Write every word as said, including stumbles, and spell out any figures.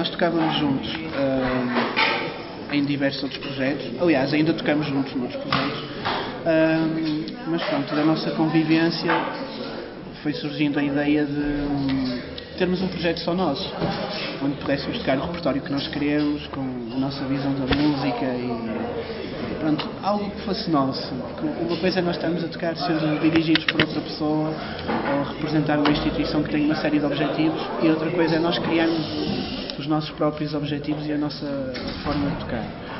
nós tocávamos juntos uh, em diversos outros projetos. Aliás, ainda tocamos juntos noutros projetos. Uh, mas pronto, da nossa convivência foi surgindo a ideia de termos um projeto só nosso, onde pudéssemos tocar o repertório que nós queremos, com a nossa visão da música e pronto, algo que fosse nosso. Uma coisa é nós estarmos a tocar sendo dirigidos por outra pessoa ou representar uma instituição que tem uma série de objetivos, e outra coisa é nós criarmos os nossos próprios objetivos e a nossa forma de tocar.